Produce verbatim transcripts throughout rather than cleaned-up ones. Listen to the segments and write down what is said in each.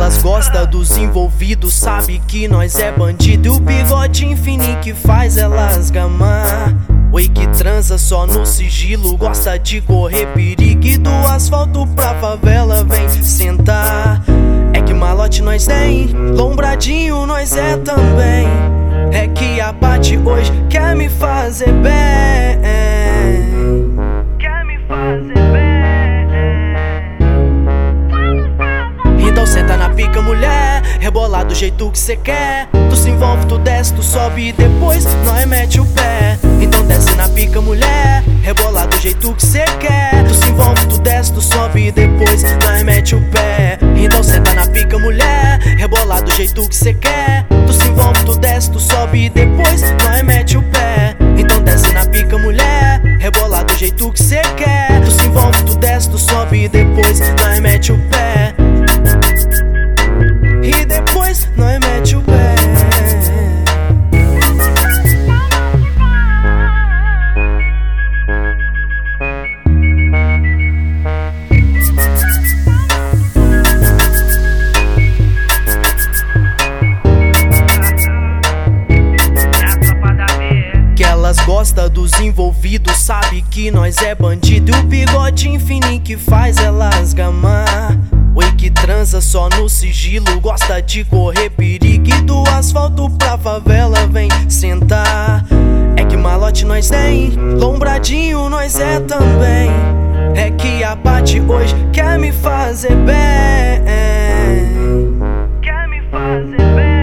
elas gostam dos envolvidos, sabe que nós é bandido. E o bigodinho fininho que faz elas gamar. Oi que transa só no sigilo, gosta de correr perigo. E do asfalto pra favela vem sentar. É que malote nós tem, lombradinho nós é também. É que a Paty hoje quer me fazer bem. Quer me fazer bem. Então senta na pica, mulher, rebola do jeito que cê quer. Tu se envolve, tu desce, tu sobe e depois nós mete o pé. Então desce na pica, mulher, rebola do jeito que cê quer. Tu se envolve, tu desce, tu sobe e depois nós mete o pé. Então senta na pica, mulher, rebola do jeito que cê quer. Tu se envolve, tu desce, tu sobe e depois nós mete o pé. Então desce na pica, mulher, rebola do jeito que cê quer. Tu se envolve, tu desce, tu sobe e depois nós mete o pé. E depois nós mete o pé. Que elas gostam dos envolvidos, sabe que nós é bandido. E o bigodinho fininho que faz elas gamar. Oi que transa só no sigilo, gosta de correr perigo. E do asfalto pra favela vem sentar. É que malote nós tem, lombradinho nós é também. É que a Paty hoje quer me fazer bem. Quer me fazer bem.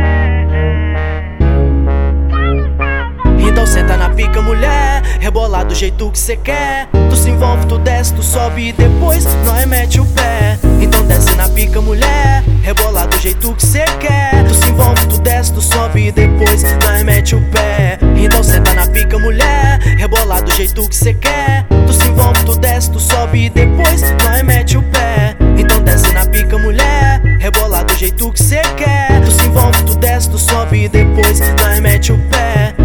Então senta na pica, mulher, rebola do jeito que cê quer. Tu se envolve, tu desce, tu sobe e depois nós mete o pé. Então desce na pica, mulher, rebola do jeito que cê quer. Tu se envolve, tu desce, tu sobe e depois nós mete o pé. Então senta na pica, mulher, rebola do jeito que cê quer. Tu se envolve, tu desce, tu sobe e depois nós mete o pé. Então desce na pica, mulher, rebola do jeito que cê quer. Tu se envolve, tu desce, tu sobe e depois nós mete o pé.